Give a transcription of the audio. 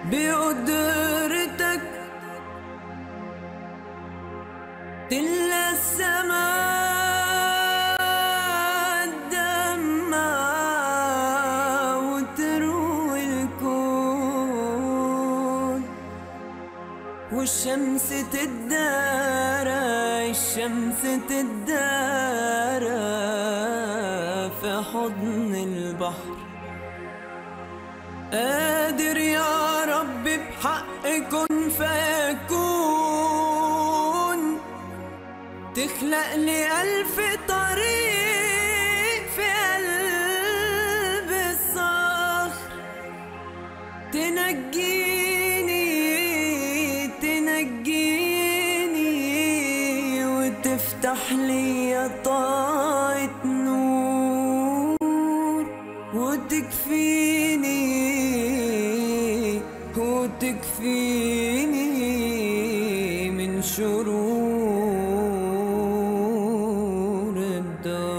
بقدرتك تملى السماء دمعة وتروي الكون، والشمس تدارى في حضن البحر. قادر يا رب بحق كن فيكون، تخلق لي ألف طريق في قلب الصخر، تنجيني وتفتح لي طاقة نور، وتكفيني من شرور الدار.